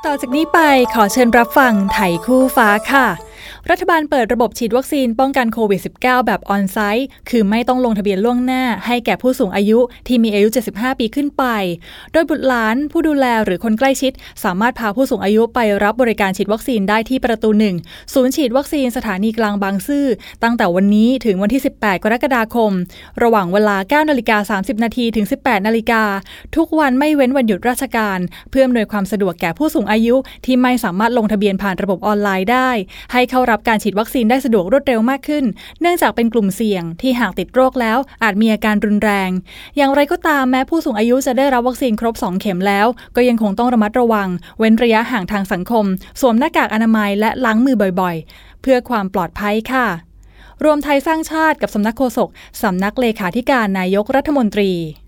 ต่อจากนี้ไปขอเชิญรับฟังไถคู่ฟ้าค่ะรัฐบาลเปิดระบบฉีดวัคซีนป้องกันโควิด -19 แบบออนไซต์คือไม่ต้องลงทะเบียนล่วงหน้าให้แก่ผู้สูงอายุที่มีอายุ 75 ปีขึ้นไปโดยบุตรหลานผู้ดูแลหรือคนใกล้ชิดสามารถพาผู้สูงอายุไปรับบริการฉีดวัคซีนได้ที่ประตู 1 ศูนย์ฉีดวัคซีนสถานีกลางบางซื่อตั้งแต่วันนี้ถึงวันที่ 18 กรกฎาคมระหว่างเวลา 9:30 น. ถึง 18:00 น. ทุกวันไม่เว้นวันหยุดราชการเพื่ออำนวยความสะดวกแก่ผู้สูงอายุที่ไม่สามารถลงทะเบียนผ่านระบบออนไลน์ได้ให้เข้ารับการฉีดวัคซีนได้สะดวกรวดเร็วมากขึ้นเนื่องจากเป็นกลุ่มเสี่ยงที่หากติดโรคแล้วอาจมีอาการรุนแรงอย่างไรก็ตามแม้ผู้สูงอายุจะได้รับวัคซีนครบ2เข็มแล้วก็ยังคงต้องระมัดระวังเว้นระยะห่างทางสังคมสวมหน้ากากอนามัยและล้างมือบ่อยๆเพื่อความปลอดภัยค่ะรวมไทยสร้างชาติกับสำนักโฆษกสำนักเลขาธิการนายกรัฐมนตรี